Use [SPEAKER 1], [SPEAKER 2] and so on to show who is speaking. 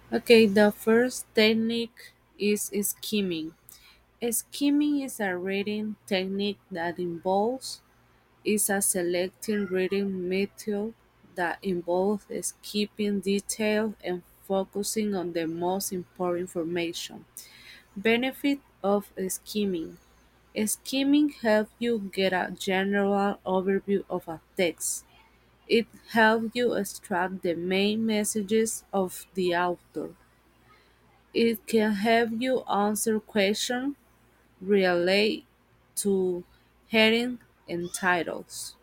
[SPEAKER 1] Okay, the first technique is skimming. Skimming is a reading technique that involves is a selecting reading method that involves skipping detail and focusing on the most important information. Benefit of skimming. Skimming helps you get a general overview of a text. It helps you extract the main messages of the author. It can help you answer questions relate to heading and titles.